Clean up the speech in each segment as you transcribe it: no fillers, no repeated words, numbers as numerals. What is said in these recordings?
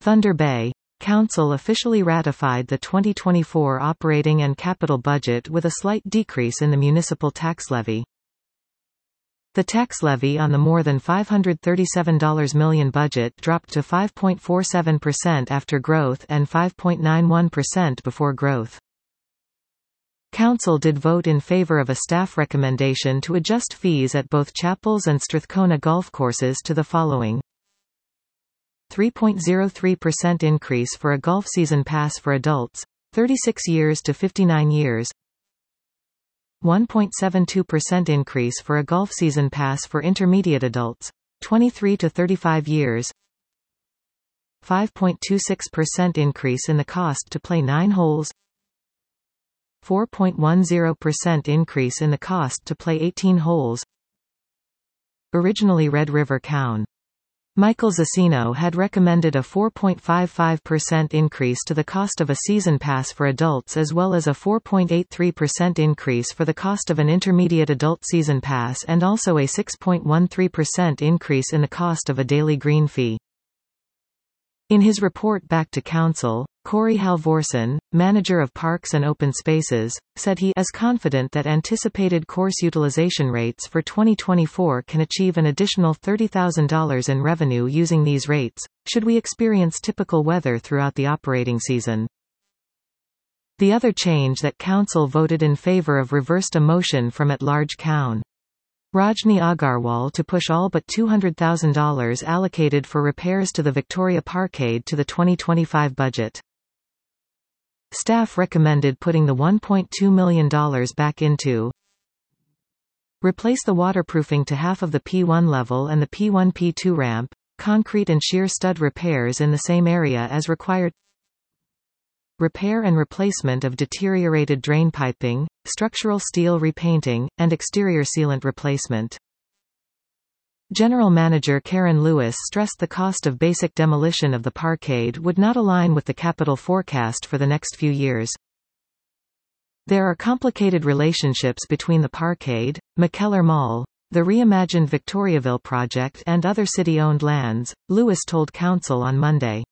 Thunder Bay. Council officially ratified the 2024 operating and capital budget with a slight decrease in the municipal tax levy. The tax levy on the more than $537 million budget dropped to 5.47% after growth and 5.91% before growth. Council did vote in favor of a staff recommendation to adjust fees at both Chapels and Strathcona golf courses to the following: 3.03% increase for a golf season pass for adults, 36 years to 59 years, 1.72% increase for a golf season pass for intermediate adults, 23 to 35 years, 5.26% increase in the cost to play 9 holes, 4.10% increase in the cost to play 18 holes. Originally Red River Coun. Michael Zacino had recommended a 4.55% increase to the cost of a season pass for adults as well as a 4.83% increase for the cost of an intermediate adult season pass and also a 6.13% increase in the cost of a daily green fee. In his report back to Council, Corey Halvorsen, manager of Parks and Open Spaces, said he is confident that anticipated course utilization rates for 2024 can achieve an additional $30,000 in revenue using these rates, should we experience typical weather throughout the operating season. The other change that Council voted in favor of reversed a motion from at-large Coun. Rajni Agarwal to push all but $200,000 allocated for repairs to the Victoria Parkade to the 2025 budget. Staff recommended putting the $1.2 million back into replace the waterproofing to half of the P1 level and the P1-P2 ramp, concrete and shear stud repairs in the same area as required, repair and replacement of deteriorated drain piping, structural steel repainting, and exterior sealant replacement. General Manager Karen Lewis stressed the cost of basic demolition of the parkade would not align with the capital forecast for the next few years. There are complicated relationships between the parkade, McKellar Mall, the reimagined Victoriaville project and other city-owned lands, Lewis told Council on Monday.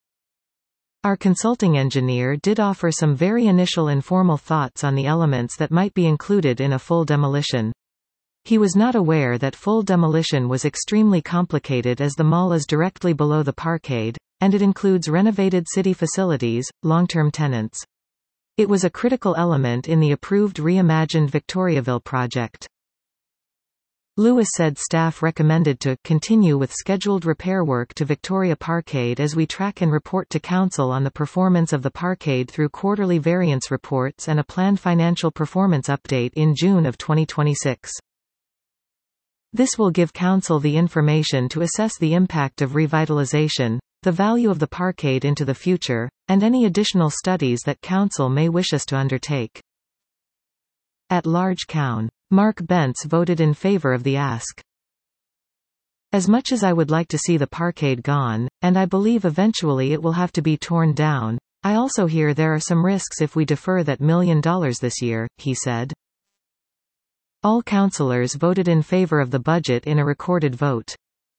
Our consulting engineer did offer some very initial informal thoughts on the elements that might be included in a full demolition. He was not aware that full demolition was extremely complicated as the mall is directly below the parkade, and it includes renovated city facilities, long-term tenants. It was a critical element in the approved reimagined Victoriaville project. Lewis said staff recommended to continue with scheduled repair work to Victoria Parkade as we track and report to Council on the performance of the parkade through quarterly variance reports and a planned financial performance update in June of 2026. This will give Council the information to assess the impact of revitalization, the value of the parkade into the future, and any additional studies that Council may wish us to undertake. At large Coun. Mark Bentz voted in favor of the ask. As much as I would like to see the parkade gone, and I believe eventually it will have to be torn down, I also hear there are some risks if we defer that $1 million this year, he said. All councillors voted in favor of the budget in a recorded vote.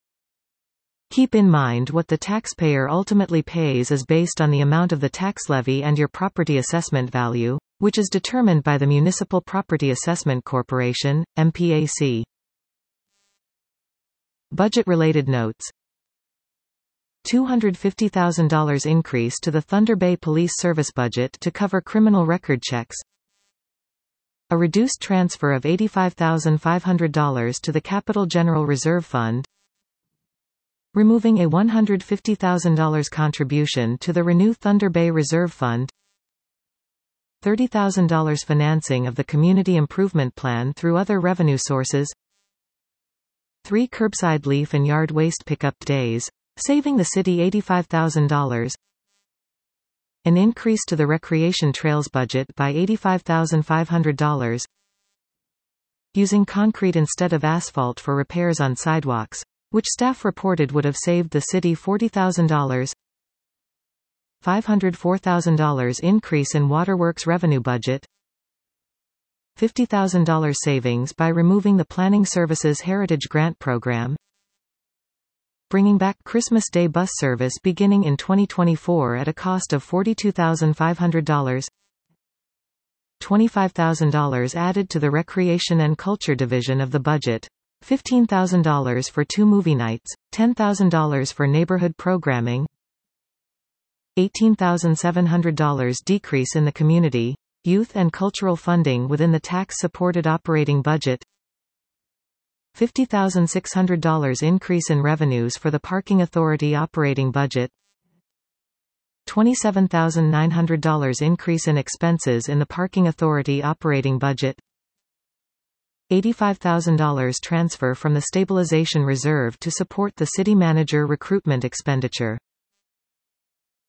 Keep in mind what the taxpayer ultimately pays is based on the amount of the tax levy and your property assessment value, which is determined by the Municipal Property Assessment Corporation, MPAC. Budget-related notes. $250,000 increase to the Thunder Bay Police Service budget to cover criminal record checks. A reduced transfer of $85,500 to the Capital General Reserve Fund. Removing a $150,000 contribution to the Renew Thunder Bay Reserve Fund. $30,000 financing of the Community Improvement Plan through other revenue sources. 3 curbside leaf and yard waste pickup days, saving the city $85,000. An increase to the recreation trails budget by $85,500. Using concrete instead of asphalt for repairs on sidewalks, which staff reported would have saved the city $40,000. $504,000 increase in Waterworks revenue budget. $50,000 savings by removing the Planning Services Heritage Grant Program. bringing back Christmas Day bus service beginning in 2024 at a cost of $42,500. $25,000 added to the Recreation and Culture division of the budget. $15,000 for 2 movie nights, $10,000 for neighborhood programming. $18,700 decrease in the community, youth and cultural funding within the tax-supported operating budget. $50,600 increase in revenues for the Parking Authority operating budget. $27,900 increase in expenses in the Parking Authority operating budget. $85,000 transfer from the stabilization reserve to support the city manager recruitment expenditure.